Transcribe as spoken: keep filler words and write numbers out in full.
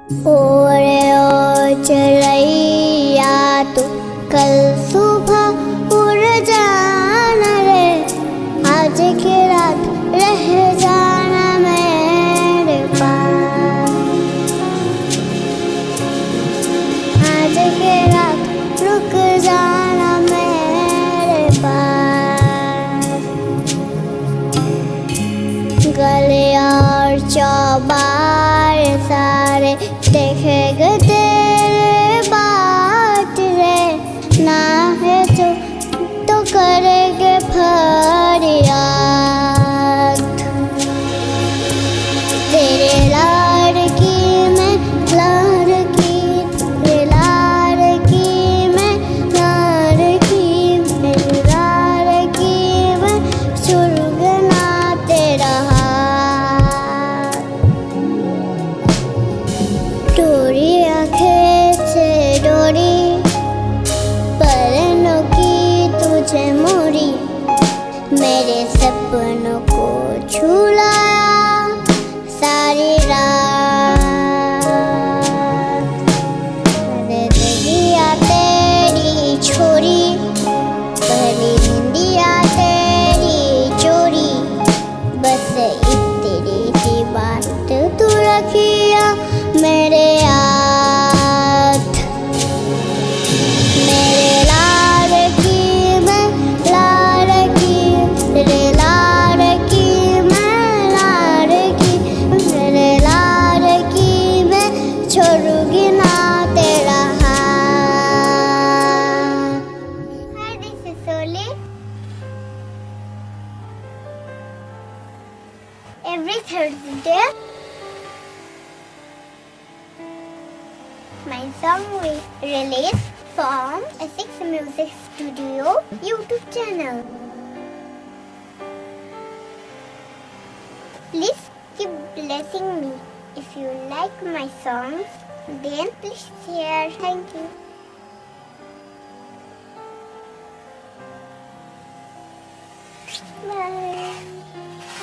ओरे ओ चिड़ैया तू कल सुबह उड़ जाना रे, आज की रात रह जाना मेरे पास। आज की रात रुक जाना मेरे पास। गले और चौबार सारे देखेंगे तेरे बाट रे, ना है तो तो करेंगे फरियाद। तेरे लाड की मैं लाड की, तेरे लाड की मैं लाड की, मेरी लाड की मैं सुरगना तेरा हाथ। डोरी आंखें से डोरी परनों की तुझे मोरी, मेरे सपनों को छुलाया सारी रात। मैंने दिया तेरी छोरी, पहली निंदिया तेरी चोरी, बस इतनी सी बात तू रखिया मेरे हाथ। मेरे लाड की मैं लाड की, तेरे लाड की मैं लाड की, मेरे लाड की मैं छोड़ूंगी ना तेरा हाथ। Hi, this is Soli. Every Thursday, my song will release from a Six Music Studio YouTube channel. Please keep blessing me. If you like my songs, then please share. Thank you. Bye.